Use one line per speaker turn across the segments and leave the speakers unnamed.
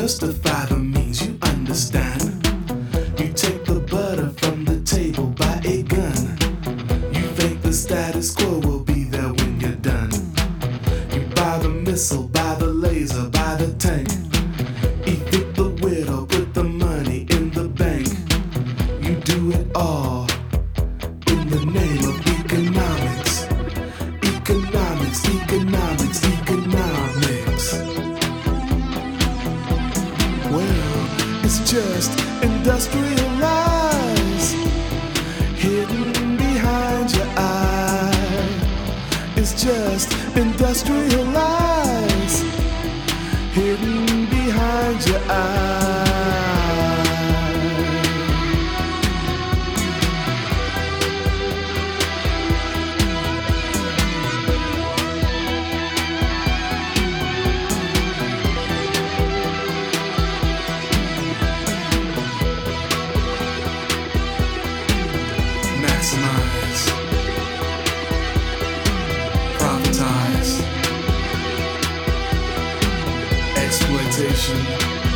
justify the means, you understand. You take the butter from the table by a gun. You think the status quo will be there when you're done. You buy the missile, buy the laser, buy the tank. Evict the widow, put the money in the bank. You do it all in the name of economics. Economics, economics, economics. Well, it's just industrialized, hidden behind your eye. It's just industrialized, hidden behind your eye. Maximize, profitize, exploitation.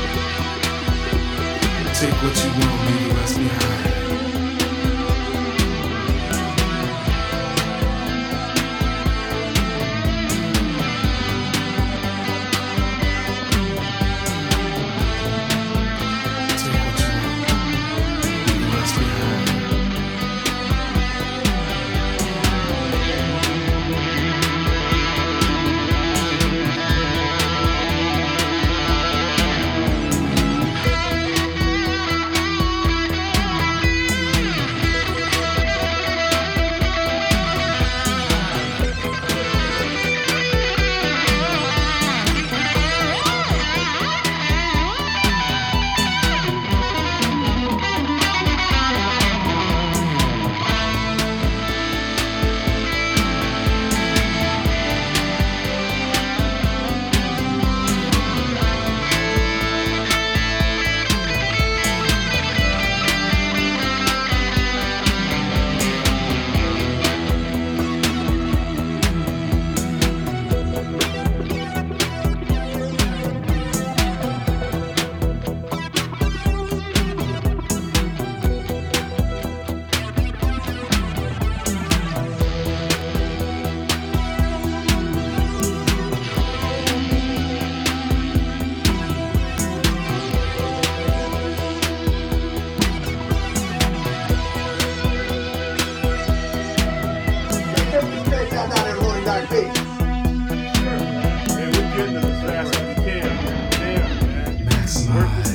Take what you want, leave the rest behind. Take what you want, leave the rest behind.
Man, we're getting it as fast as we can. Damn, man.
Maximize.